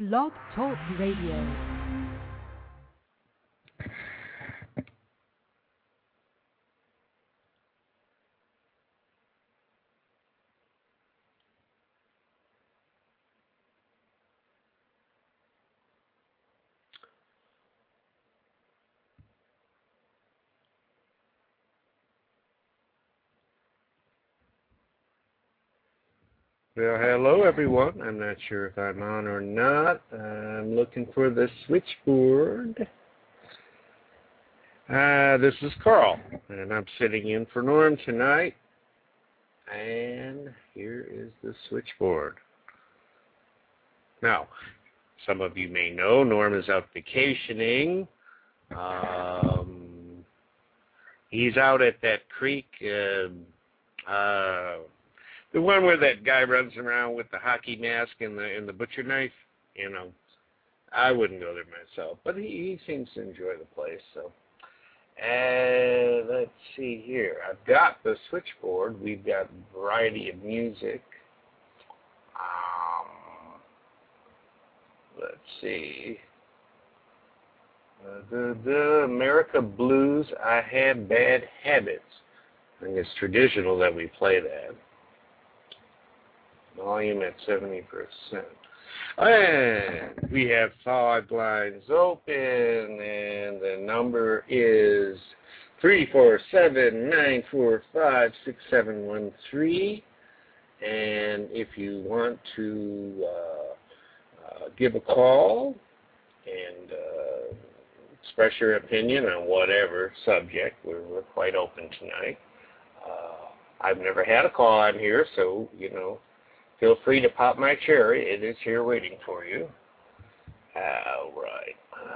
Blog Talk Radio. Well, hello everyone. I'm not sure if I'm on or not. I'm looking for the switchboard. This is Carl, and I'm sitting in for Norm tonight. And here is the switchboard. Now, some of you may know Norm is out vacationing. He's out at that creek, the one where that guy runs around with the hockey mask and the butcher knife. You know, I wouldn't go there myself, but he seems to enjoy the place. So, let's see here. I've got the switchboard. We've got a variety of music. Let's see. The America Blues, I Had Bad Habits. I think it's traditional that we play that. Volume at 70%. And we have 5 lines open, and the number is 347-945-6713. And if you want to give a call and express your opinion on whatever subject, we're quite open tonight. I've never had a call on here, so, you know, feel free to pop my cherry. It is here waiting for you. All right.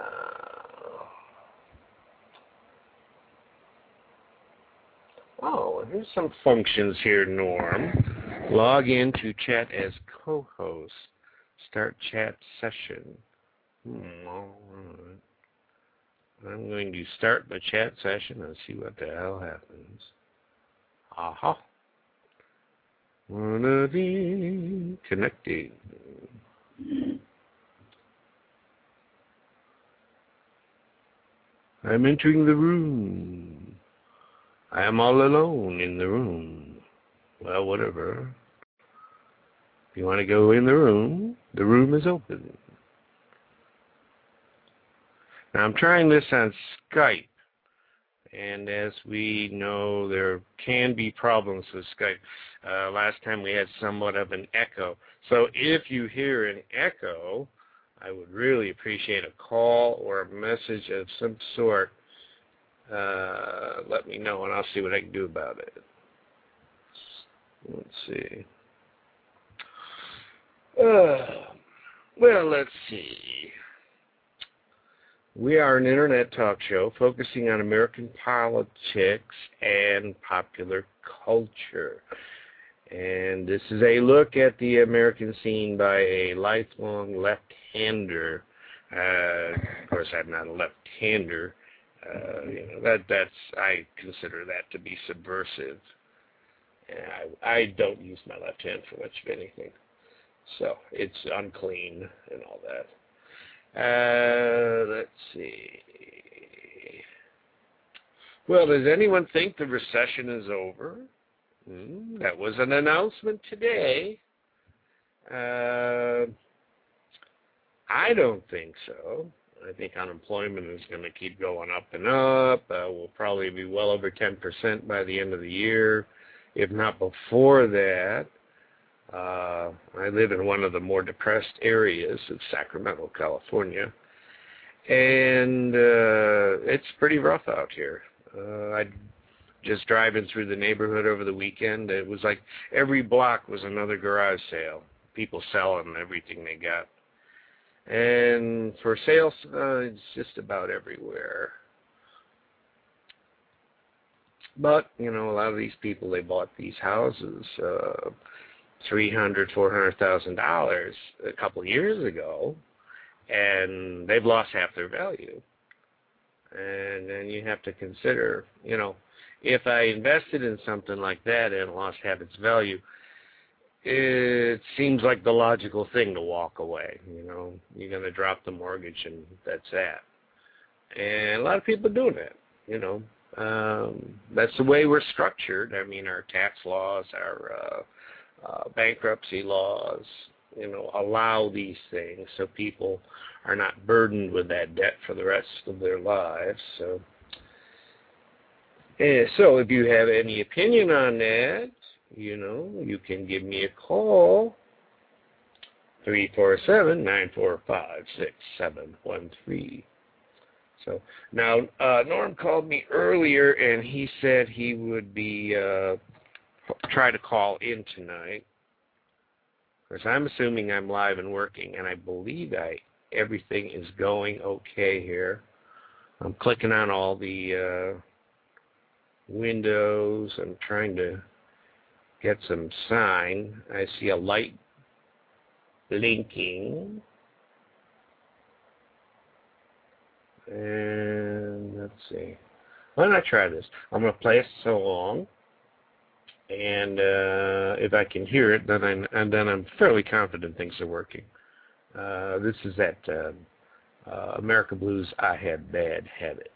Here's some functions here, Norm. Log in to chat as co-host. Start chat session. All right. I'm going to start the chat session and see what the hell happens. Aha. Wanna be connected. I'm entering the room. I am all alone in the room. Well, whatever. If you want to go in the room is open. Now, I'm trying this on Skype. And as we know, there can be problems with Skype. Last time we had somewhat of an echo. So if you hear an echo, I would really appreciate a call or a message of some sort. Let me know, and I'll see what I can do about it. Let's see. Well, let's see. We are an internet talk show focusing on American politics and popular culture. And this is a look at the American scene by a lifelong left-hander. Of course, I'm not a left-hander. I consider that to be subversive. And I don't use my left hand for much of anything. So it's unclean and all that. Let's see. Well, does anyone think the recession is over? That was an announcement today. I don't think so. I think unemployment is going to keep going up and up. We'll probably be well over 10% by the end of the year, if not before that. I live in one of the more depressed areas of Sacramento, California, and it's pretty rough out here. I just driving through the neighborhood over the weekend, it was like every block was another garage sale. People selling everything they got. And for sales, it's just about everywhere. But, you know, a lot of these people, they bought these houses $300,000, $400,000 a couple of years ago, and they've lost half their value. And then you have to consider, you know, if I invested in something like that and lost half its value, it seems like the logical thing to walk away. You know, you're going to drop the mortgage and that's that. And a lot of people are doing that, you know. That's the way we're structured. I mean, our tax laws, our bankruptcy laws, you know, allow these things so people are not burdened with that debt for the rest of their lives. So if you have any opinion on that, you know, you can give me a call, 347-945-6713. So now Norm called me earlier, and he said he would be try to call in tonight. Of course, I'm assuming I'm live and working, and I believe everything is going okay here. I'm clicking on all the windows. I'm trying to get some sign. I see a light blinking. And let's see. Why don't I try this? I'm going to play a song, and if I can hear it, then I'm fairly confident things are working. This is that America Blues, I Had Bad Habits.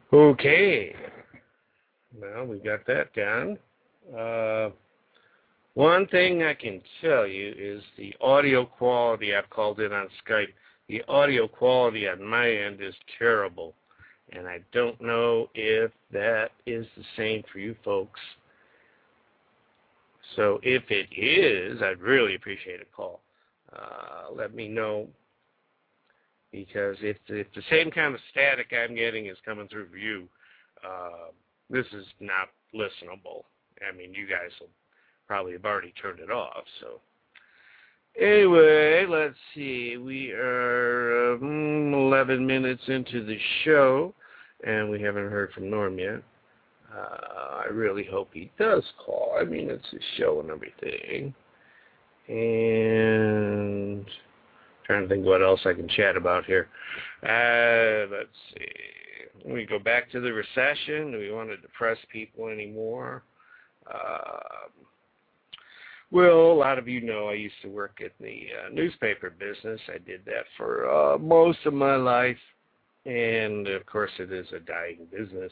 Okay. Well, we got that down. One thing I can tell you is the audio quality. I've called in on Skype. The audio quality on my end is terrible, and I don't know if that is the same for you folks. So if it is, I'd really appreciate a call. Let me know, because if the same kind of static I'm getting is coming through for you, this is not listenable. I mean, you guys will probably have already turned it off. So anyway, let's see. We are 11 minutes into the show, and we haven't heard from Norm yet. I really hope he does call. I mean, it's his show and everything. And trying to think what else I can chat about here. Let's see. We go back to the recession. Do we want to depress people anymore? Well, a lot of you know I used to work in the newspaper business. I did that for most of my life. And, of course, it is a dying business.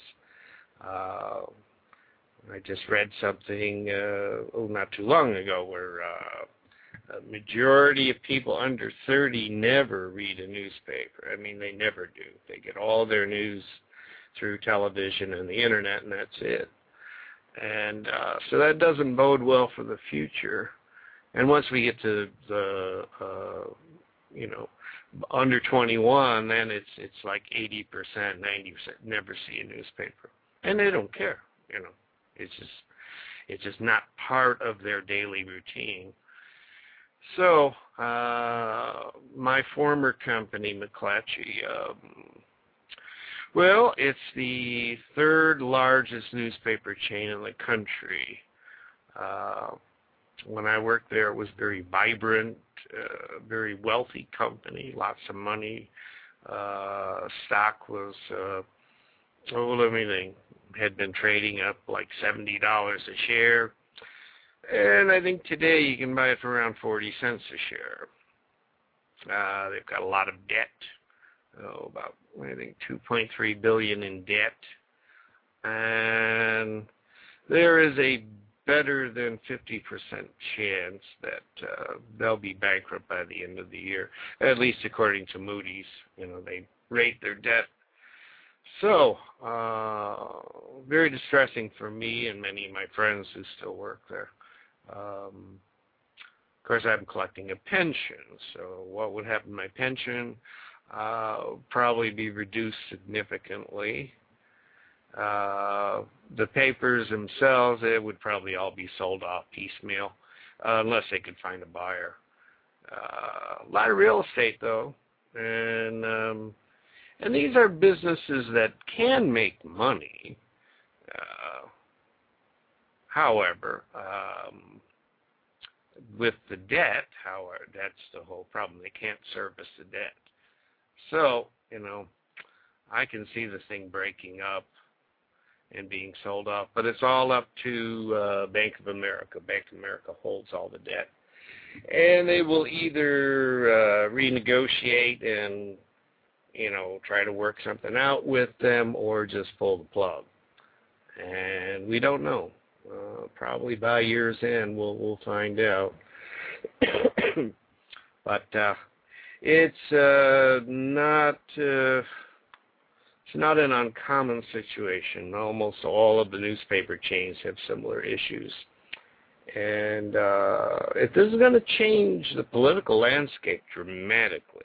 I just read something not too long ago where a majority of people under 30 never read a newspaper. I mean, they never do. They get all their news through television and the internet, and that's it. And so that doesn't bode well for the future. And once we get to the, under 21, then it's like 80%, 90% never see a newspaper. And they don't care, It's just not part of their daily routine. So, my former company, McClatchy, well, it's the third largest newspaper chain in the country. When I worked there, it was very vibrant, very wealthy company, lots of money. Stock was, let me think, had been trading up like $70 a share. And I think today you can buy it for around 40 cents a share. They've got a lot of debt. About, I think, $2.3 billion in debt. And there is a better than 50% chance that they'll be bankrupt by the end of the year, at least according to Moody's. They rate their debt. So, very distressing for me and many of my friends who still work there. Of course, I'm collecting a pension, so what would happen to my pension? Probably be reduced significantly. The papers themselves, it would probably all be sold off piecemeal, unless they could find a buyer. A lot of real estate, though, and these are businesses that can make money. However, with the debt, that's the whole problem. They can't service the debt. So, I can see this thing breaking up and being sold off, but it's all up to Bank of America. Bank of America holds all the debt. And they will either renegotiate and, try to work something out with them or just pull the plug. And we don't know. Probably by year's end we'll find out. But it's not an uncommon situation. Almost all of the newspaper chains have similar issues. And if this is going to change the political landscape dramatically,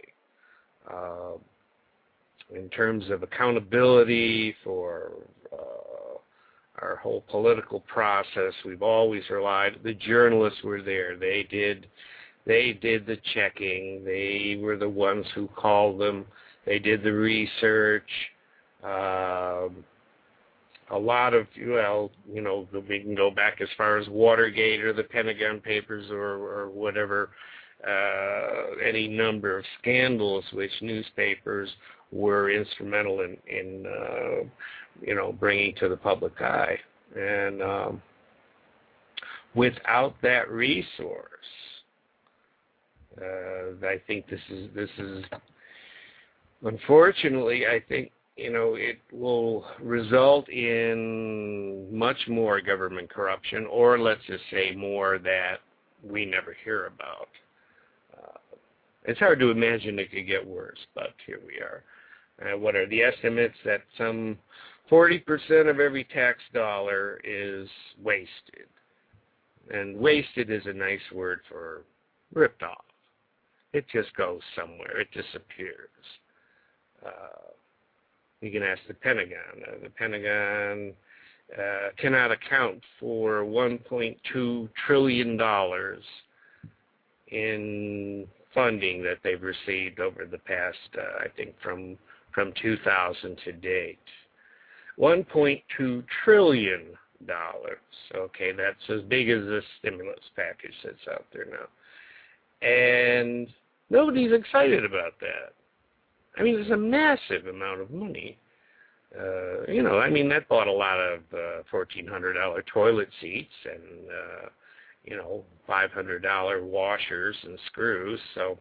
in terms of accountability for our whole political process, we've always relied. The journalists were there. They did the checking. They were the ones who called them. They did the research. A lot of, we can go back as far as Watergate or the Pentagon Papers or whatever, any number of scandals which newspapers were instrumental in bringing to the public eye. And without that resource, I think this is unfortunately, I think it will result in much more government corruption, or let's just say more that we never hear about. It's hard to imagine it could get worse, but here we are. What are the estimates? That some 40% of every tax dollar is wasted. And wasted is a nice word for ripped off. It just goes somewhere. It disappears. You can ask the Pentagon. The Pentagon cannot account for $1.2 trillion in funding that they've received over the past, I think, from 2000 to date. $1.2 trillion. Okay, that's as big as the stimulus package that's out there now. And nobody's excited about that. I mean, it's a massive amount of money. That bought a lot of $1,400 toilet seats and, $500 washers and screws. So,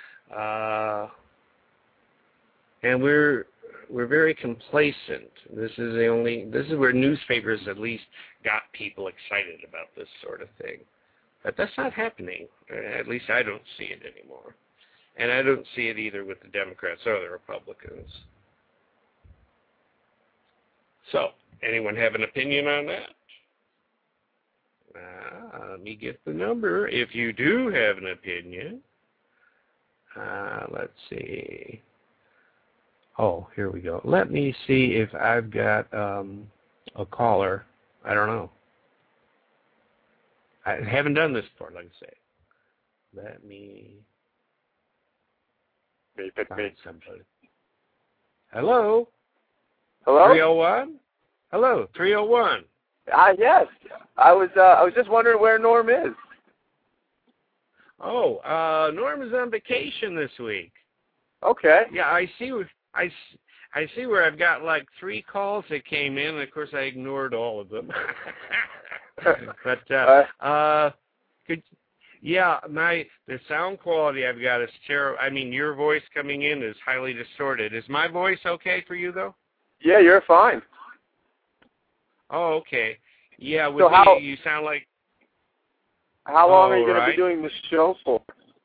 and we're very complacent. This is where newspapers at least got people excited about this sort of thing. But that's not happening. At least I don't see it anymore. And I don't see it either with the Democrats or the Republicans. So, anyone have an opinion on that? Let me get the number. If you do have an opinion, let's see. Oh, here we go. Let me see if I've got a caller. I don't know. I haven't done this before, like I say. Let me find somebody. Hello? Hello? 301? Hello, 301. Yes. I was just wondering where Norm is. Oh, Norm is on vacation this week. Okay. Yeah, I see where I've got like 3 calls that came in, and of course I ignored all of them. But the sound quality I've got is terrible. I mean, your voice coming in is highly distorted. Is my voice okay for you though? Yeah, you're fine. Oh, okay. Yeah, you sound like. How long are you going to be doing this show for?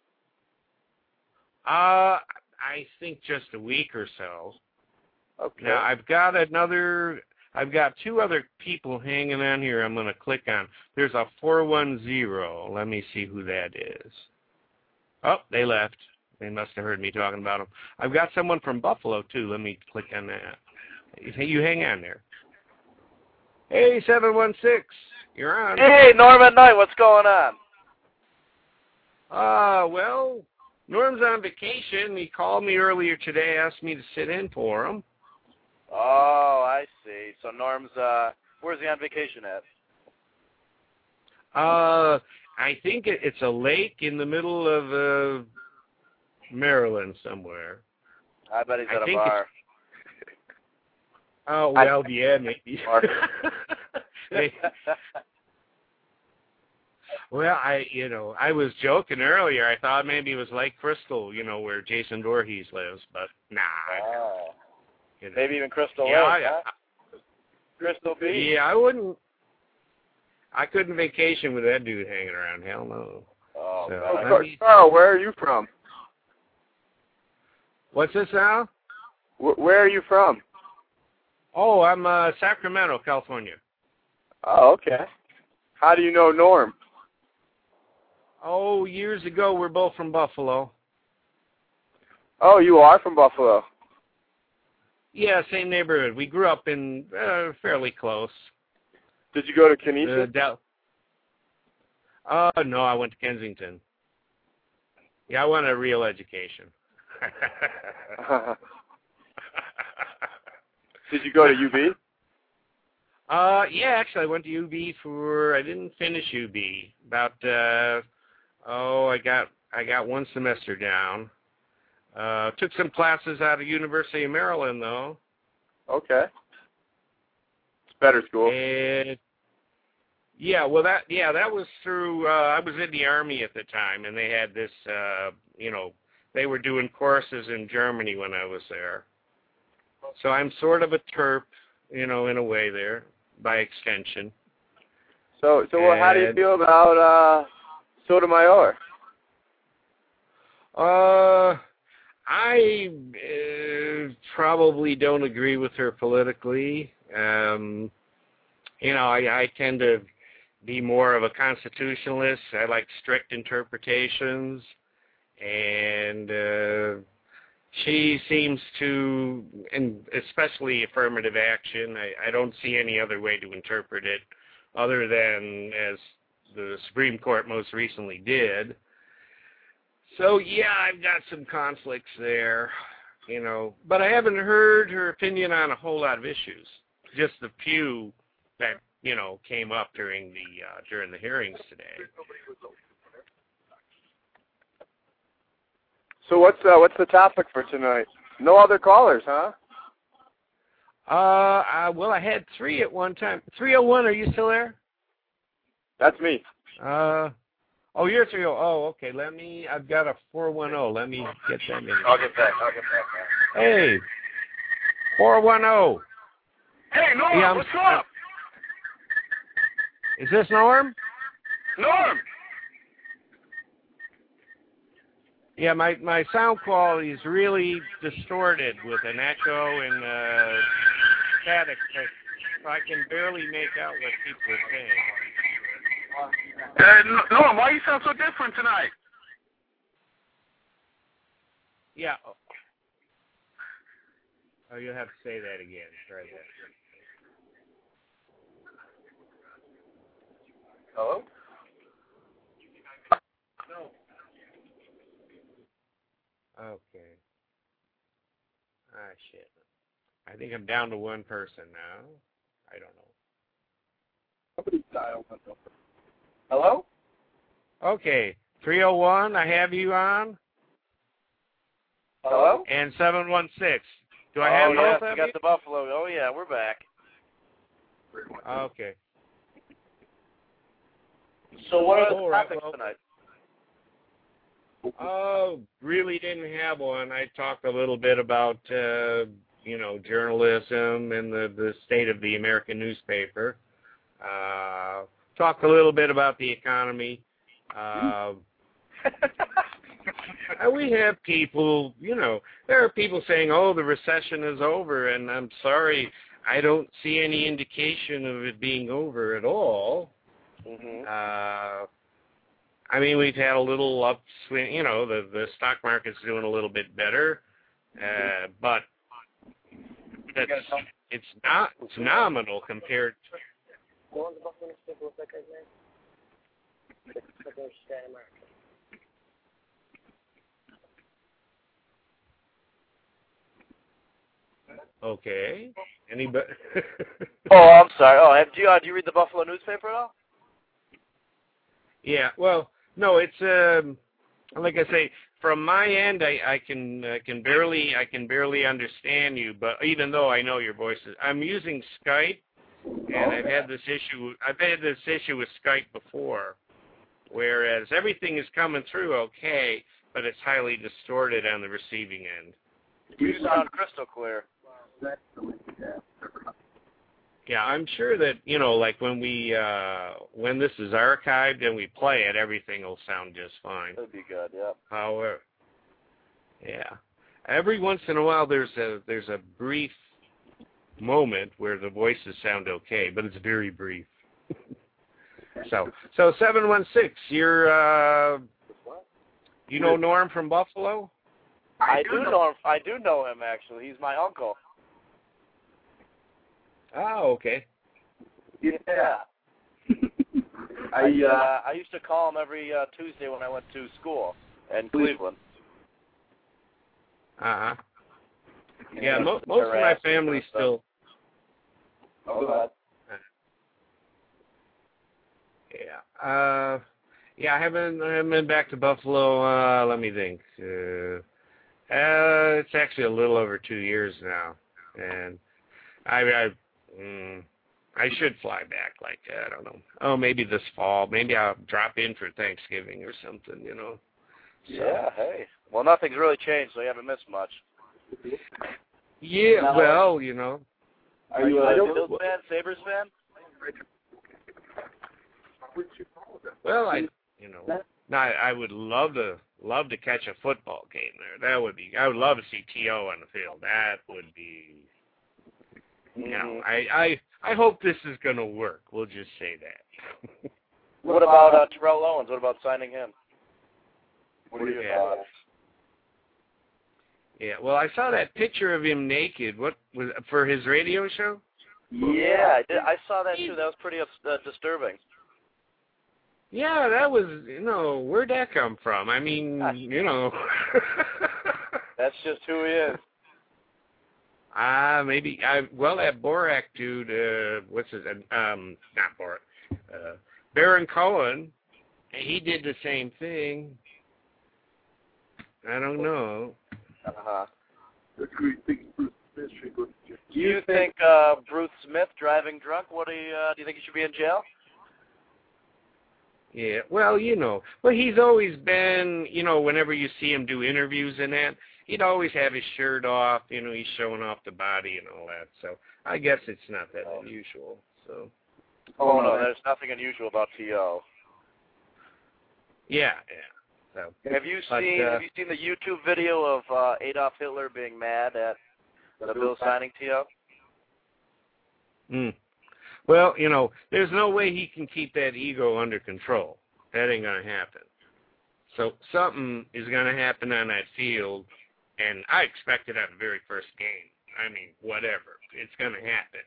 I think just a week or so. Okay. Now I've got 2 other people hanging on here. I'm going to click on. There's a 410. Let me see who that is. Oh, they left. They must have heard me talking about them. I've got someone from Buffalo too. Let me click on that. You hang on there. Hey, 716. You're on. Hey, Norm at Night. What's going on? Well, Norm's on vacation. He called me earlier today, asked me to sit in for him. Oh, I see. So Norm's, where's he on vacation at? I think it's a lake in the middle of Maryland somewhere. I bet he's at a bar. Oh, well, yeah, maybe. Well, I was joking earlier. I thought maybe it was Lake Crystal, where Jason Voorhees lives, but nah. Oh. Maybe even Crystal Lake, huh? Crystal Beach? Yeah, I couldn't vacation with that dude hanging around. Hell no. Oh, so, Carl, where are you from? What's this now? Where are you from? Oh, I'm Sacramento, California. Oh, okay. How do you know Norm? Oh, years ago, we're both from Buffalo. Oh, you are from Buffalo? Yeah, same neighborhood. We grew up in fairly close. Did you go to Canisius? No, I went to Kensington. Yeah, I wanted a real education. Did you go to UB? Yeah, actually, I went to UB I didn't finish UB. I got 1 semester down. Took some classes out of University of Maryland, though. Okay. It's better school. And that was through, I was in the Army at the time, and they had this, they were doing courses in Germany when I was there. So I'm sort of a Terp, in a way there, by extension. So how do you feel about Sotomayor? I probably don't agree with her politically. I tend to be more of a constitutionalist. I like strict interpretations, and she seems to, and especially affirmative action, I don't see any other way to interpret it other than as the Supreme Court most recently did. So, yeah, I've got some conflicts there, but I haven't heard her opinion on a whole lot of issues, just the few that, came up during the hearings today. So what's the topic for tonight? No other callers, huh? Well, I had 3 at one time. 301, are you still there? That's me. Oh, you're 30. Oh, okay. I've got a 410. Let me get them in. I'll get back. Hey, 410. Hey, Norm, what's up? Is this Norm? Norm! Yeah, my sound quality is really distorted with an echo and static, so I can barely make out what people are saying. Norm, why you sound so different tonight? Yeah. Oh, you'll have to say that again. Try that. Hello? No. Okay. Shit. I think I'm down to one person now. I don't know. Somebody dialed my number. Hello? Okay. 301, I have you on. Hello? And 716. Do I have both of you? Got the Buffalo. Oh, yeah, we're back. Okay. So what are the topics tonight? Really didn't have one. I talked a little bit about, journalism and the state of the American newspaper. Talked a little bit about the economy. We have people, there are people saying, oh, the recession is over, and I'm sorry, I don't see any indication of it being over at all. Mm-hmm. We've had a little upswing, the stock market's doing a little bit better, but it's not nominal compared to... Okay. Anybody? Oh, I'm sorry. Oh, do you read the Buffalo newspaper at all? Yeah. Well, no. It's like I say, from my end, I can barely understand you. But even though I know your voices, I'm using Skype, and I've had this issue with Skype before, whereas everything is coming through okay, but it's highly distorted on the receiving end. You sound crystal clear. Yeah, I'm sure that, like when this is archived and we play it, everything will sound just fine. That'd be good, yeah. However, yeah. Every once in a while there's a brief moment where the voices sound okay, but it's very brief. So 716, you're you know Norm from Buffalo? I do know him actually. He's my uncle. Oh, okay. Yeah. I used to call him every Tuesday when I went to school in Cleveland. Uh-huh. Yeah, most of my family still... Oh, go ahead. Yeah. Yeah, I haven't been back to Buffalo, let me think. It's actually a little over 2 years now. And I should fly back, like, I don't know. Oh, maybe this fall. Maybe I'll drop in for Thanksgiving or something, So. Yeah, hey. Well, nothing's really changed, so you haven't missed much. Yeah, now, well, you know. Are you a Bills fan, Sabres fan? Well, I would love to catch a football game there. That would be. I would love to see T.O. on the field. That would be. You know, I hope this is going to work. We'll just say that. What about Terrell Owens? What about signing him? What are your thoughts? Yeah, well, I saw that picture of him naked. What was for his radio show? Yeah, I saw that too. That was pretty disturbing. Yeah, that was, where'd that come from? I mean, That's just who he is. Maybe, that Borak dude, what's his, not Borak, Baron Cohen, he did the same thing. I don't know. Uh-huh. Do you think Bruce Smith driving drunk? Do you think he should be in jail? Yeah, well, he's always been, whenever you see him do interviews and that, he'd always have his shirt off, he's showing off the body and all that. So I guess it's not that unusual. So. Oh no, there's nothing unusual about T.O. Yeah. So, have you seen the YouTube video of Adolf Hitler being mad at the Bills signing T.O.? Well, there's no way he can keep that ego under control. That ain't going to happen. So something is going to happen on that field, and I expect it on the very first game. I mean, whatever. It's going to happen.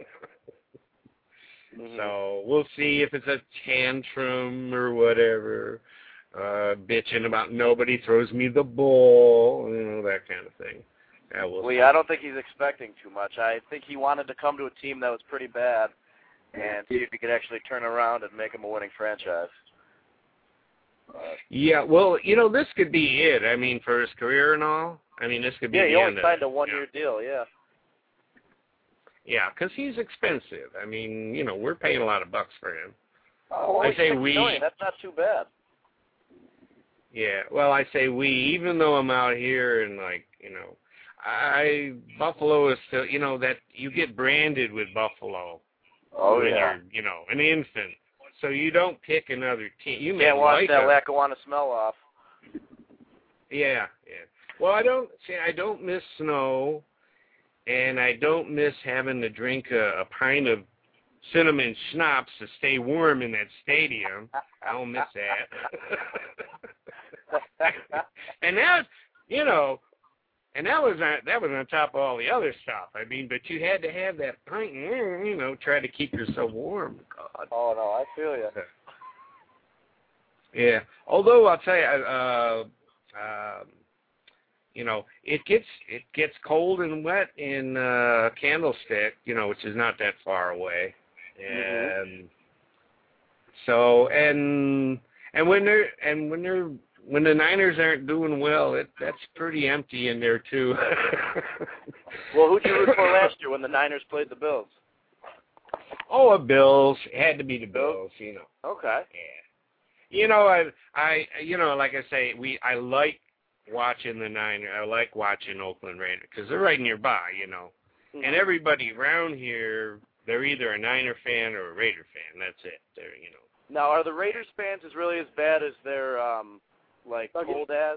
So we'll see if it's a tantrum or whatever, bitching about nobody throws me the ball, that kind of thing. I don't think he's expecting too much. I think he wanted to come to a team that was pretty bad and see if he could actually turn around and make him a winning franchise. Yeah, well, this could be it. I mean, for his career and all. I mean, this could be the end. Yeah, he only signed a one-year deal, yeah. Yeah, because he's expensive. I mean, we're paying a lot of bucks for him. Oh, I say we. $6 million. That's not too bad. Yeah, well, I say we, even though I'm out here and, Buffalo is still, that you get branded with Buffalo. Oh, when yeah. you're, an infant. So you don't pick another team. You can't wash that Lackawanna smell off. Yeah. Well, I don't miss snow, and I don't miss having to drink a pint of cinnamon schnapps to stay warm in that stadium. I don't miss that. And that, and that was on top of all the other stuff. I mean, but you had to have that pint, try to keep yourself warm. God. Oh no, I feel you. Yeah. Although I'll tell you, it gets cold and wet in Candlestick, which is not that far away, and so and when the Niners aren't doing well, that's pretty empty in there too. Well, who'd you root for last year when the Niners played the Bills? Oh, Bills. It had to be the Bills, Okay. Yeah. I like I say, I like watching the Niners. I like watching Oakland Raiders because they're right nearby, And everybody around here, they're either a Niner fan or a Raider fan. That's it. They're, Now, are the Raiders fans really as bad as their cold ass?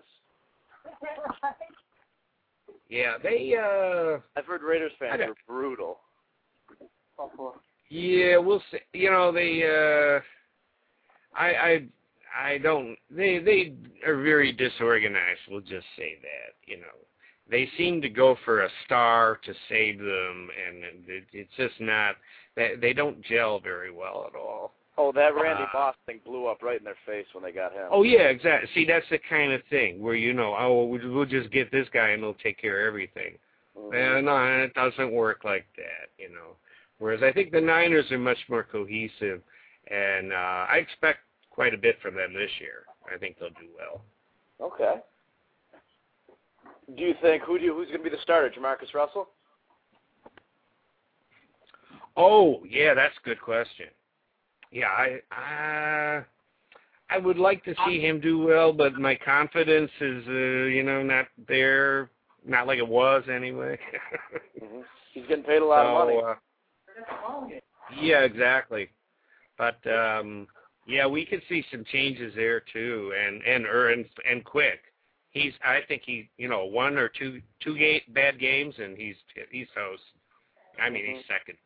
Yeah, they. I've heard Raiders fans are brutal. Yeah, we'll see. They. I don't. They are very disorganized. We'll just say that. They seem to go for a star to save them, and it's just not. They don't gel very well at all. Oh, that Randy Moss thing blew up right in their face when they got him. Oh, yeah, exactly. See, that's the kind of thing where, we'll just get this guy and he'll take care of everything. No, it doesn't work like that, Whereas I think the Niners are much more cohesive, and I expect quite a bit from them this year. I think they'll do well. Okay. Do you think, who's going to be the starter, Jamarcus Russell? Oh, yeah, that's a good question. Yeah, I would like to see him do well, but my confidence is, not there. Not like it was anyway. Mm-hmm. He's getting paid a lot of money. Yeah, exactly. But yeah, we could see some changes there too, and quick. I think he, one or two bad games, and he's host. I mean, he's second.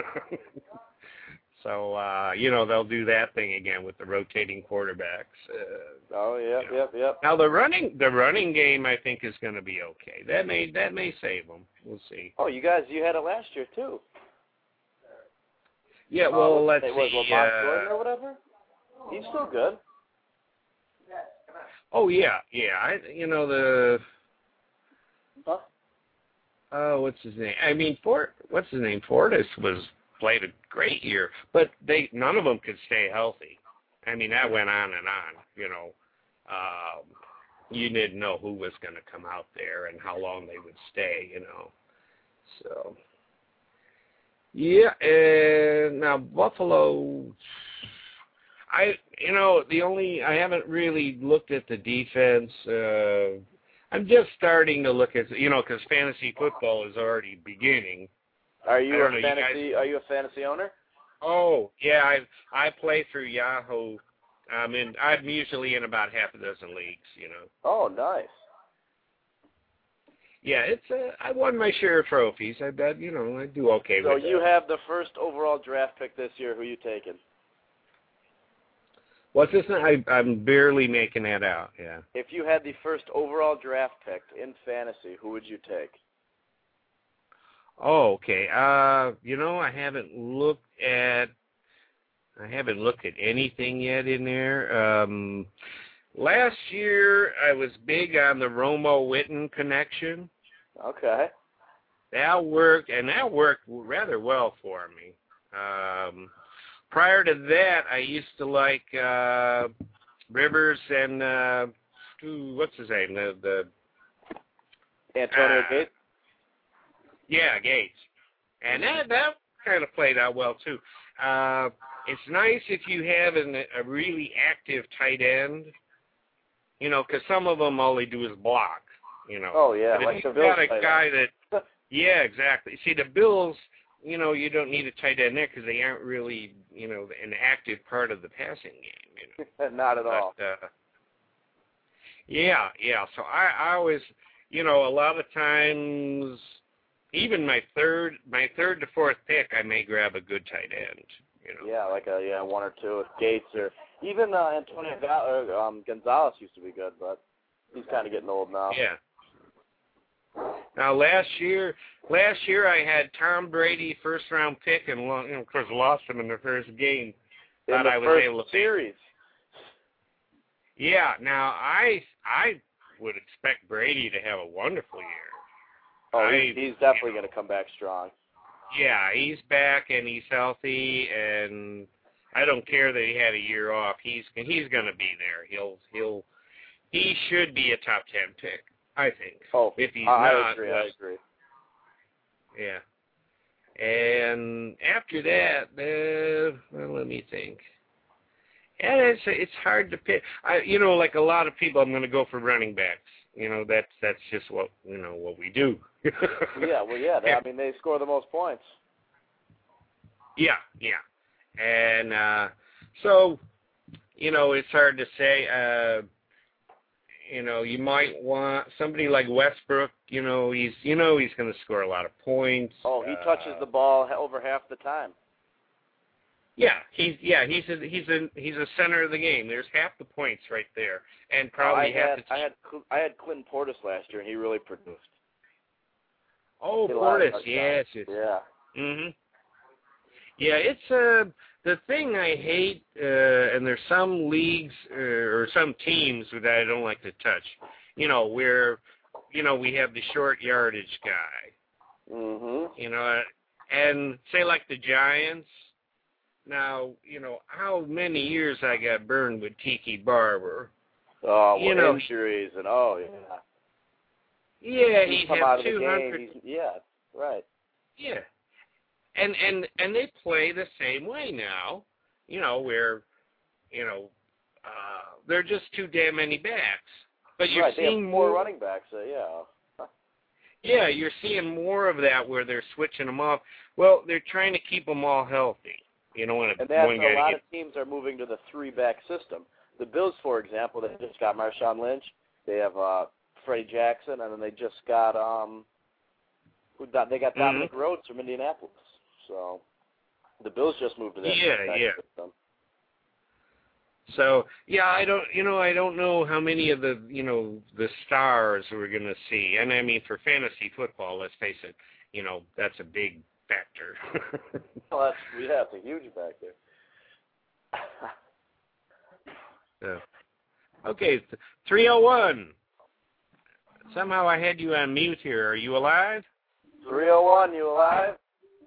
So they'll do that thing again with the rotating quarterbacks. Yep. Now the running game, I think, is going to be okay. That may save them. We'll see. Oh, you had it last year too. Yeah, well, let's see. Lamont Gordon or whatever? He's still good. Oh, yeah. Huh? Oh, what's his name? I mean, what's his name? Fortis played a great year, but none of them could stay healthy. I mean, that went on and on, you didn't know who was going to come out there and how long they would stay, So, yeah, and now Buffalo, I haven't really looked at the defense. I'm just starting to look at, because fantasy football is already beginning. Are you a fantasy owner? Oh, yeah, I play through Yahoo. I'm usually in about half a dozen leagues, Oh, nice. Yeah, I won my share of trophies. I bet, I do okay with it. So you have the first overall draft pick this year. Who you taking? What's this? I'm barely making that out, yeah. If you had the first overall draft pick in fantasy, who would you take? Oh, okay. I haven't looked at anything yet in there. Last year I was big on the Romo Witten connection. Okay. That worked rather well for me. Prior to that, I used to like Rivers and what's his name? The Antonio Gates. Yeah, Gates, and that kind of played out well too. It's nice if you have a really active tight end, because some of them all they do is block, Oh yeah, but like if the you've Bills got a guy that, yeah, exactly. See, the Bills, you don't need a tight end there because they aren't really, an active part of the passing game, Not at all. Yeah. So I always, a lot of times, even my third to fourth pick, I may grab a good tight end. Yeah, like one or two with Gates or even Antonio Gonzalez used to be good, but he's kind of getting old now. Yeah. Now last year I had Tom Brady first round pick and of course lost him in the first game. In the first series. Yeah. Now I would expect Brady to have a wonderful year. Oh, he's definitely going to come back strong. Yeah, he's back and he's healthy, and I don't care that he had a year off. He's going to be there. He should be a top 10 pick, I think. Oh, if he's I agree. Yeah. And after that, let me think. And it's hard to pick. Like a lot of people, I'm going to go for running backs. That's just what we do. Yeah. They score the most points. Yeah. And so, it's hard to say. You might want somebody like Westbrook. He's going to score a lot of points. Oh, he touches the ball over half the time. Yeah, he's a center of the game. There's half the points right there, and probably I had Clinton Portis last year, and he really produced. Oh, Portis, yes. Yeah. Mhm. Yeah, it's the thing I hate, and there's some leagues or some teams that I don't like to touch. Where we have the short yardage guy. Mhm. And say like the Giants. Now, how many years I got burned with Tiki Barber. Oh, injuries and yeah. Yeah, he's come had out of 200. the game. Yeah, right. Yeah. And they play the same way now, where, they're just too damn many backs. But you're right, seeing they have more running backs, yeah. Yeah, you're seeing more of that where they're switching them off. Well, they're trying to keep them all healthy. You know, and that's a lot of teams are moving to the 3-back system. The Bills, for example, they just got Marshawn Lynch. They have Freddie Jackson, and then they just got they got Dominic Rhodes from Indianapolis. So the Bills just moved to that system. So I don't know how many of the the stars we're going to see, and I mean for fantasy football, let's face it, that's a big factor. Well, that's a huge factor. So, okay, 301. Somehow I had you on mute here. Are you alive? 301, you alive?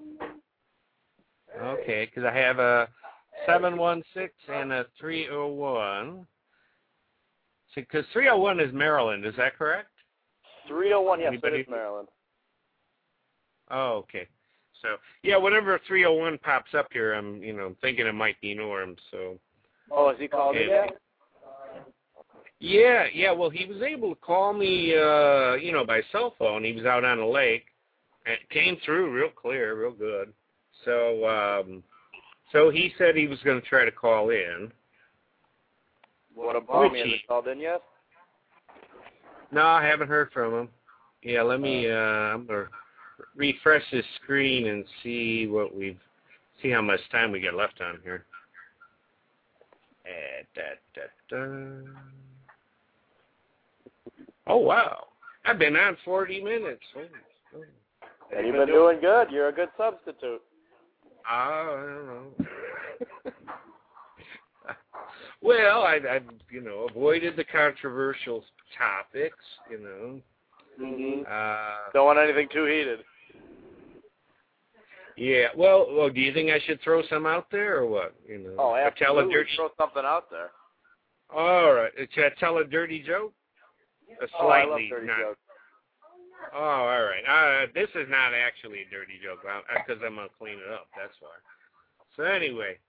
Okay, because I have a 716 and a 301. Because 301 is Maryland, is that correct? 301, yes, it is Maryland. Oh, okay. So, whenever 301 pops up here, I'm, thinking it might be Norm, so. Oh, has he called you yet? Yeah, well, he was able to call me, by cell phone. He was out on the lake. It came through real clear, real good. So he said he was going to try to call in. What about me? Has he called in yet? No, I haven't heard from him. Yeah, let me, I'm going to refresh this screen and see how much time we got left on here. Oh, wow. I've been on 40 minutes. And you've been doing good. You're a good substitute. I don't know. Well, I've avoided the controversial topics, Mm-hmm. Don't want anything too heated. Yeah. Well, do you think I should throw some out there or what? Oh, absolutely. Throw something out there. All right. Should I tell a dirty joke? I love dirty jokes. Oh, all right. This is not actually a dirty joke because I'm going to clean it up. That's why. So anyway,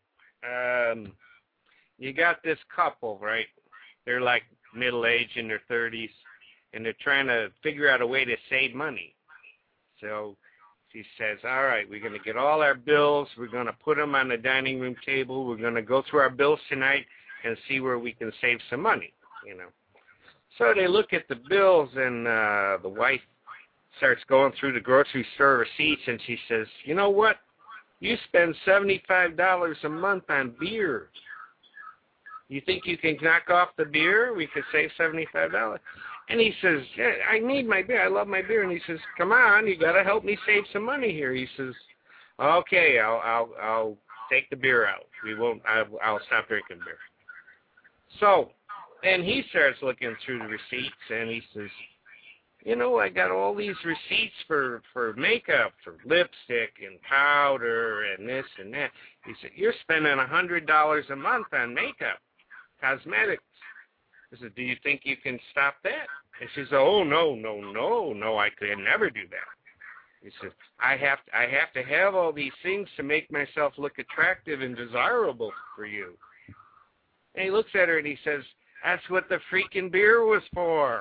you got this couple, right? They're like middle-aged in their 30s, and they're trying to figure out a way to save money. So she says, all right, we're going to get all our bills. We're going to put them on the dining room table. We're going to go through our bills tonight and see where we can save some money, So they look at the bills, and the wife starts going through the grocery store receipts, and she says, you know what? You spend $75 a month on beer. You think you can knock off the beer? We could save $75. And he says, yeah, I need my beer. I love my beer. And he says, come on, you got to help me save some money here. He says, okay, I'll take the beer out. I'll stop drinking beer. So, and he starts looking through the receipts, and he says, I got all these receipts for makeup, for lipstick and powder and this and that. He said, you're spending $100 a month on makeup, cosmetics. I said, do you think you can stop that? And she said, oh, no, I could never do that. He said, I have to have all these things to make myself look attractive and desirable for you. And he looks at her and he says, that's what the freaking beer was for.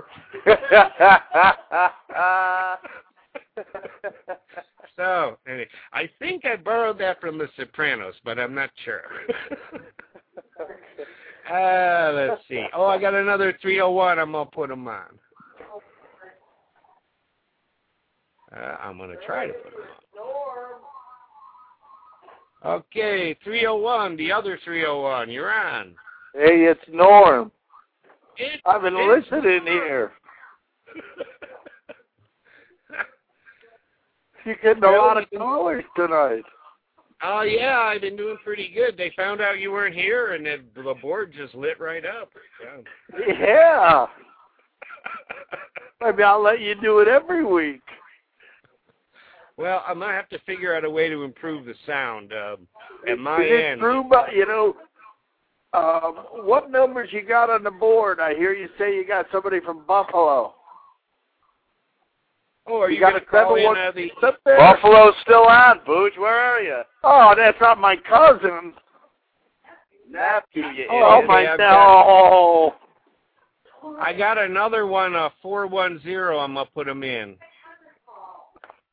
So, anyway, I think I borrowed that from The Sopranos, but I'm not sure. Let's see. Oh, I got another 301. I'm going to put them on. I'm going to try to put them on. Okay, 301, the other 301. You're on. Hey, it's Norm. I've been listening here. You're getting a lot of callers tonight. Oh, yeah, I've been doing pretty good. They found out you weren't here, and the board just lit right up. Yeah. Maybe I'll let you do it every week. Well, I'm going to have to figure out a way to improve the sound at my end. What numbers you got on the board? I hear you say you got somebody from Buffalo. Oh, are you going to call in Buffalo's still on, Booch. Where are you? Oh, that's not my cousin. Nephew, you I got another one, 410. I'm going to put him in.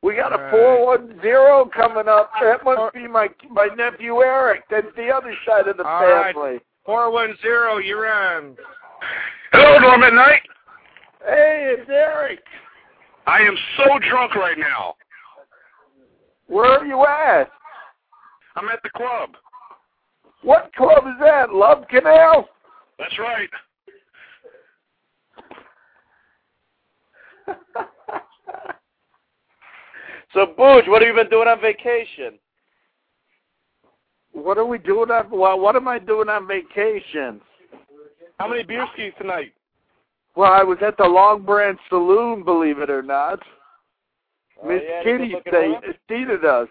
We got a 410 coming up. That must be my nephew Eric. That's the other side of the family. 410, you're on. Hello, Norm at Night. Hey, it's Eric. I am so drunk right now. Where are you at? I'm at the club. What club is that? Love Canal? That's right. So, Booge, what have you been doing on vacation? What are we doing on? Well, what am I doing on vacation? How many beer skis tonight? Well, I was at the Long Branch Saloon, believe it or not. Miss Kitty seated us.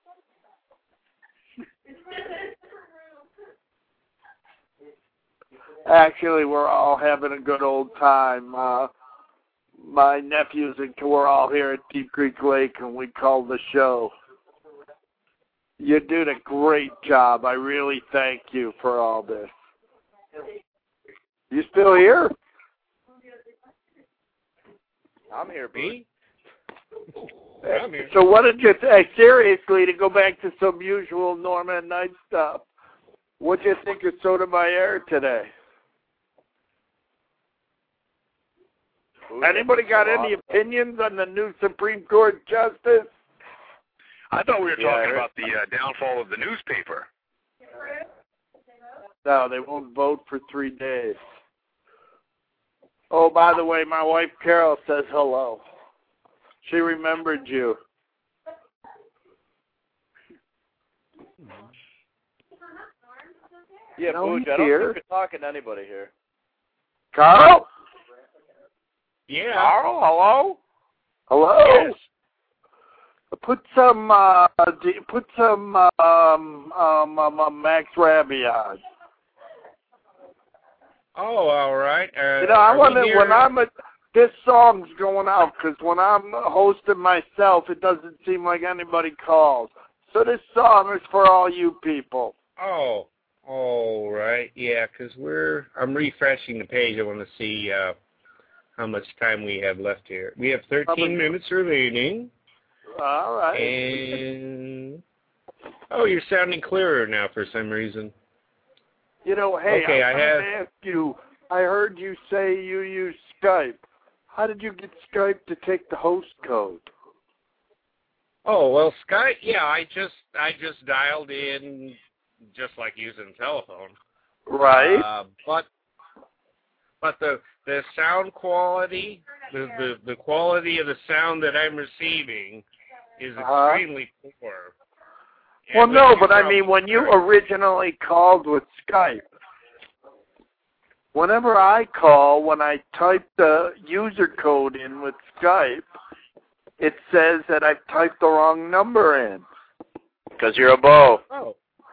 Actually, we're all having a good old time. My nephews and we're all here at Deep Creek Lake, and we call the show. You did a great job. I really thank you for all this. You still here? I'm here, B. I'm here. So what did you seriously, to go back to some usual Norman Night stuff, what do you think of Sotomayor today? Anybody got any opinions on the new Supreme Court justice? I thought we were talking about the downfall of the newspaper. No, they won't vote for 3 days. Oh, by the way, my wife Carol says hello. She remembered you. Yeah, No, Booge, he's I don't here. think you're talking to anybody here. Carl? Yeah. Carl, hello? Hello? Yes. Put some Max Rabbi on. Oh, all right. I want to, this song's going out, because when I'm hosting myself, it doesn't seem like anybody calls. So this song is for all you people. Oh, all right. Yeah, because I'm refreshing the page. I want to see how much time we have left here. We have 13 minutes remaining. All right. And, you're sounding clearer now for some reason. Hey, okay, I have to ask you, I heard you say you use Skype. How did you get Skype to take the host code? Oh, well, Skype, yeah, I just dialed in just like using telephone. Right. But the sound quality, the quality of the sound that I'm receiving is extremely poor. Well, no, but I mean, when you originally called with Skype, whenever I call, when I type the user code in with Skype, it says that I've typed the wrong number in. Because you're a beau. Oh.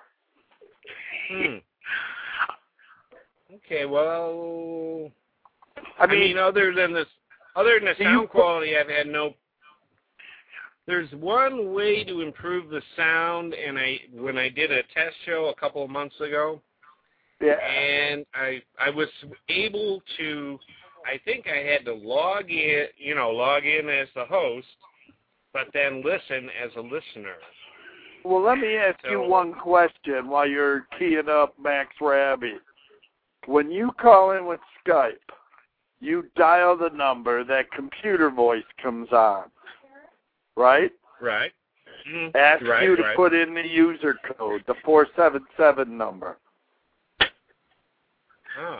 Okay, well, I mean, other than the sound quality, I've had no. There's one way to improve the sound, and when I did a test show a couple of months ago, and I was able to. I think I had to log in as the host, but then listen as a listener. Well, let me ask you one question while you're keying up Max Rabbi. When you call in with Skype, you dial the number, that computer voice comes on, right? Right. Mm-hmm. Ask you to put in the user code, the 477 number. Oh.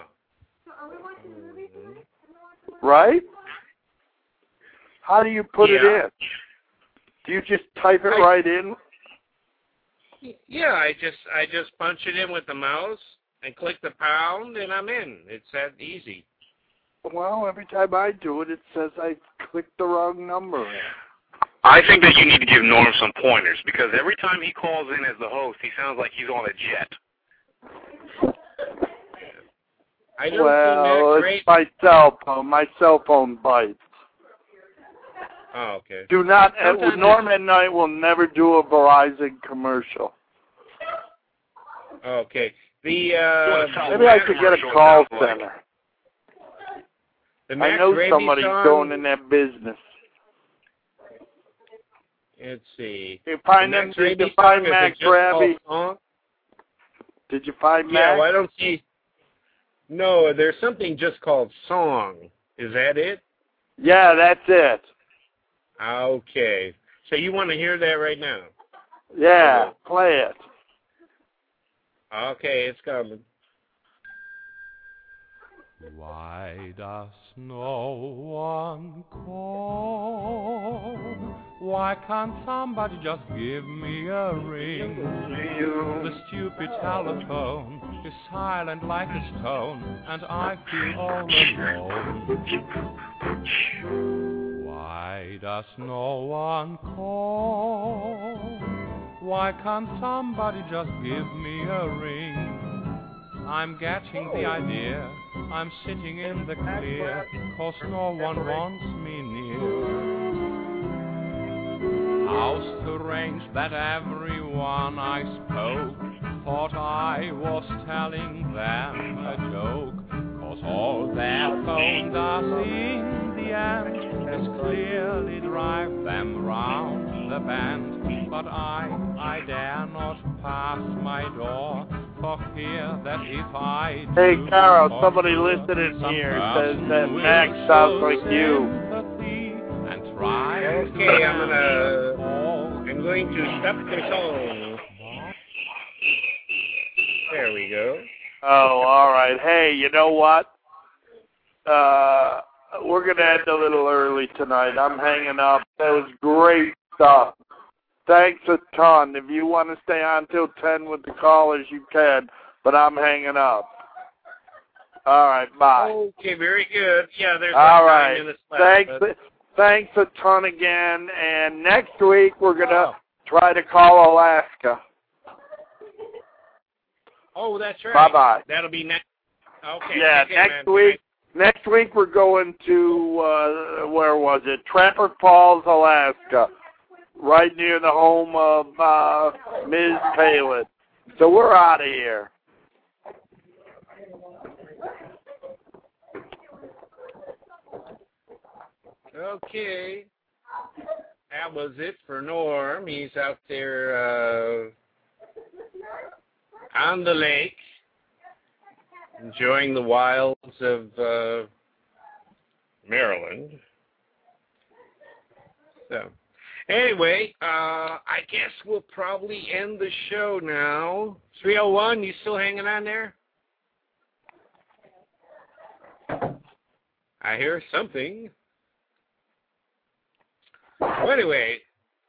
Right? How do you put it in? Do you just type it right in? Yeah, I just punch it in with the mouse and click the pound, and I'm in. It's that easy. Well, every time I do it, it says I clicked the wrong number in. I think that you need to give Norm some pointers, because every time he calls in as the host, he sounds like he's on a jet. It's my cell phone. My cell phone bites. Oh, okay. Do not. Norm and I will never do a Verizon commercial. Okay. Maybe I could get a call center. I know somebody's going in that business. Let's see. You find them? Did you find Max Raby? Did you find Max? Yeah, why don't you? No, there's something just called Song. Is that it? Yeah, that's it. Okay. So you want to hear that right now? Yeah, play it. Okay, it's coming. Why does no one call? Why can't somebody just give me a ring? The stupid telephone is silent like a stone, and I feel all alone. Why does no one call? Why can't somebody just give me a ring? I'm getting the idea, I'm sitting in the clear, 'cause no one wants me near. How strange that everyone I spoke thought I was telling them a joke, 'cause all their phone does in the end is clearly drive them round the bend. But I dare not pass my door, for fear that if I do, hey, Carol, somebody listening here says that Max sounds like you. Okay, I'm going to stop the song. There we go. Oh, all right. Hey, you know what? We're going to end a little early tonight. I'm hanging up. That was great stuff. Thanks a ton. If you want to stay on till 10 with the callers, you can, but I'm hanging up. All right, bye. Okay, very good. Yeah, there's all like right. 9 minutes left. Thanks a ton again, and next week we're going to try to call Alaska. Oh, that's right. Bye-bye. That'll be next. Okay. Yeah, next week. Next week we're going to, where was it? Trapper Falls, Alaska. Right near the home of Ms. Palin. So we're out of here. Okay. That was it for Norm. He's out there on the lake, enjoying the wilds of Maryland. So, anyway, I guess we'll probably end the show now. 301, you still hanging on there? I hear something. Well, anyway.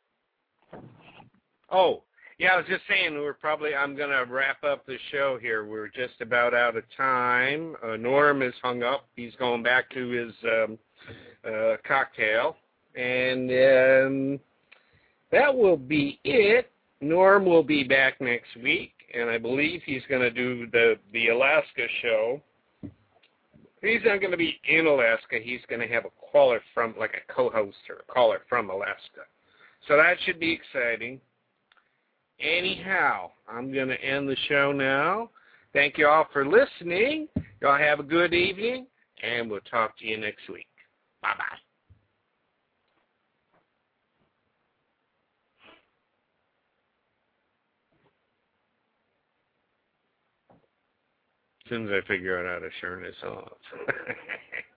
Oh, yeah, I was just saying I'm going to wrap up the show here. We're just about out of time. Norm is hung up. He's going back to his cocktail. And that will be it. Norm will be back next week, and I believe he's going to do the Alaska show. He's not going to be in Alaska. He's going to have a caller from, like a co-host or a caller from Alaska. So that should be exciting. Anyhow, I'm going to end the show now. Thank you all for listening. Y'all have a good evening, and we'll talk to you next week. Bye-bye. As soon as I figure out how to turn this off.